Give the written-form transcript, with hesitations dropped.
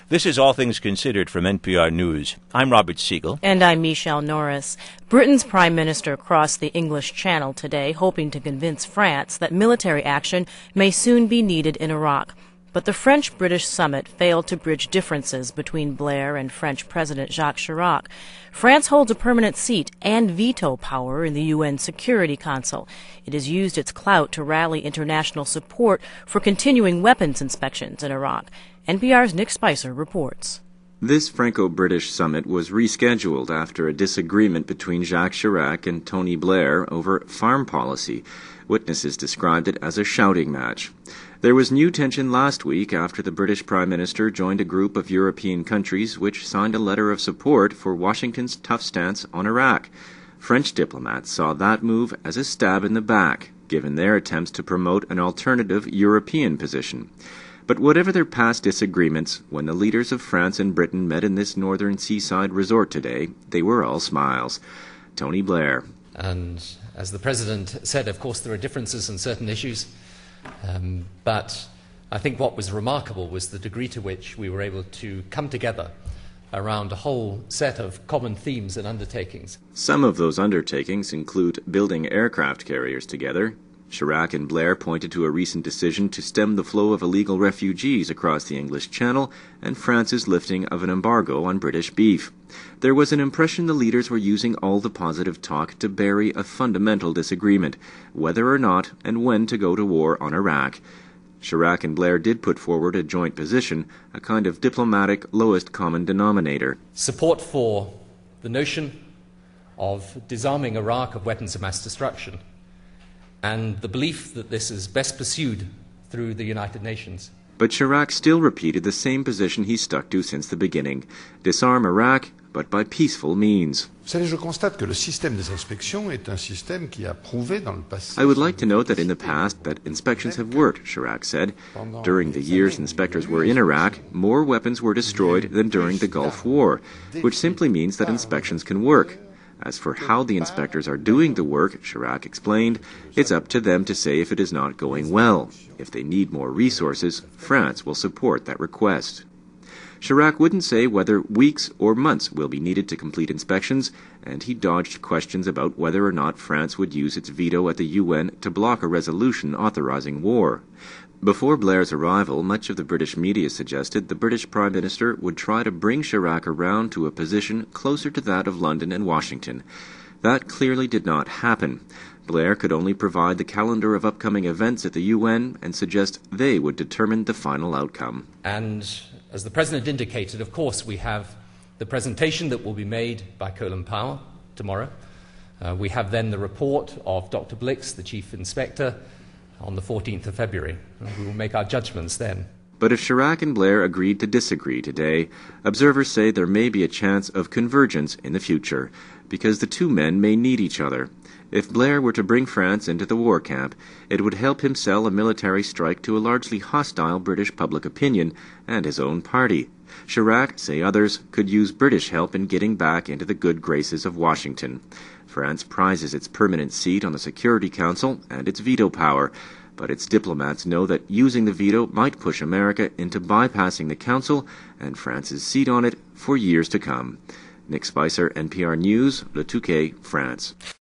This is All Things Considered from NPR News. I'm Robert Siegel. And I'm Michelle Norris. Britain's Prime Minister crossed the English Channel today, hoping to convince France that military action may soon be needed in Iraq. But the French-British summit failed to bridge differences between Blair and French President Jacques Chirac. France holds a permanent seat and veto power in the UN Security Council. It has used its clout to rally international support for continuing weapons inspections in Iraq. NPR's Nick Spicer reports. This Franco-British summit was rescheduled after a disagreement between Jacques Chirac and Tony Blair over farm policy. Witnesses described it as a shouting match. There was new tension last week after the British Prime Minister joined a group of European countries which signed a letter of support for Washington's tough stance on Iraq. French diplomats saw that move as a stab in the back, given their attempts to promote an alternative European position. But whatever their past disagreements, when the leaders of France and Britain met in this northern seaside resort today, they were all smiles. Tony Blair. And as the President said, of course, there are differences on certain issues. But I think what was remarkable was the degree to which we were able to come together around a whole set of common themes and undertakings. Some of those undertakings include building aircraft carriers together. Chirac and Blair pointed to a recent decision to stem the flow of illegal refugees across the English Channel and France's lifting of an embargo on British beef. There was an impression the leaders were using all the positive talk to bury a fundamental disagreement, whether or not and when to go to war on Iraq. Chirac and Blair did put forward a joint position, a kind of diplomatic lowest common denominator. Support for the notion of disarming Iraq of weapons of mass destruction, and the belief that this is best pursued through the United Nations. But Chirac still repeated the same position he stuck to since the beginning: disarm Iraq, but by peaceful means. I would like to note that in the past that inspections have worked, Chirac said. During the years inspectors were in Iraq, more weapons were destroyed than during the Gulf War, which simply means that inspections can work. As for how the inspectors are doing the work, Chirac explained, it's up to them to say if it is not going well. If they need more resources, France will support that request. Chirac wouldn't say whether weeks or months will be needed to complete inspections, and he dodged questions about whether or not France would use its veto at the UN to block a resolution authorizing war. Before Blair's arrival, much of the British media suggested the British Prime Minister would try to bring Chirac around to a position closer to that of London and Washington. That clearly did not happen. Blair could only provide the calendar of upcoming events at the UN and suggest they would determine the final outcome. And as the President indicated, of course, we have the presentation that will be made by Colin Powell tomorrow. We have then the report of Dr. Blix, the Chief Inspector, on the 14th of February. We will make our judgments then. But if Chirac and Blair agreed to disagree today, observers say there may be a chance of convergence in the future, because the two men may need each other. If Blair were to bring France into the war camp, it would help him sell a military strike to a largely hostile British public opinion and his own party. Chirac, say others, could use British help in getting back into the good graces of Washington. France prizes its permanent seat on the Security Council and its veto power, but its diplomats know that using the veto might push America into bypassing the Council and France's seat on it for years to come. Nick Spicer, NPR News, Le Touquet, France.